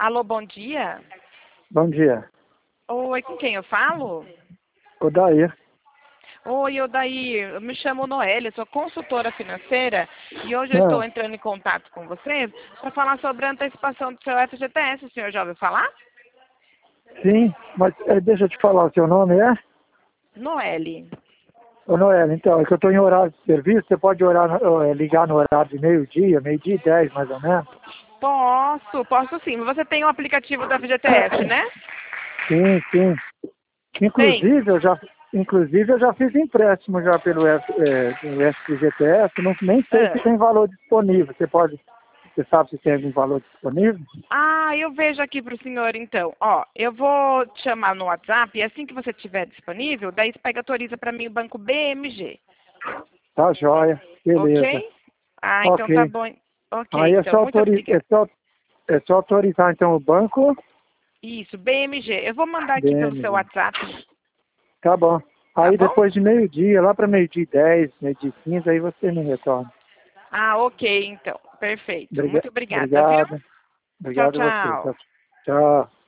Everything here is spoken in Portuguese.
Alô, bom dia. Bom dia. Oi, com quem eu falo? Odair. Oi, Odair. Eu me chamo Noélia, sou consultora financeira e hoje eu estou entrando em contato com vocês para falar sobre a antecipação do seu FGTS. O senhor já ouviu falar? Sim, mas deixa eu te falar, o seu nome é? Noelle. Ô Noel, então, é que eu estou em horário de serviço, você pode ligar no horário de meio-dia e 10 mais ou menos? Posso sim. Você tem o aplicativo do FGTS, né? Sim, sim. Tem. Inclusive eu já fiz empréstimo já pelo FGTS, não, nem sei Ah. se tem valor disponível. Você sabe se tem algum valor disponível? Ah, eu vejo aqui para o senhor, então. Ó, eu vou te chamar no WhatsApp e assim que você estiver disponível, daí você pega e autoriza para mim o banco BMG. Tá joia, beleza. Ok? Ah, então tá Ok. bom. Ok, Aí então. Muito obrigada. é só autorizar então o banco. Isso, BMG. Eu vou mandar aqui pelo seu BM. WhatsApp, Tá bom. tá Aí bom? depois de meio-dia, lá para meio-dia e 10, meio-dia e 15, aí você me retorna. Ah, ok, então. Perfeito. Muito obrigada, viu? Obrigado. Tchau, Obrigado a você. tchau. Tchau. Tchau.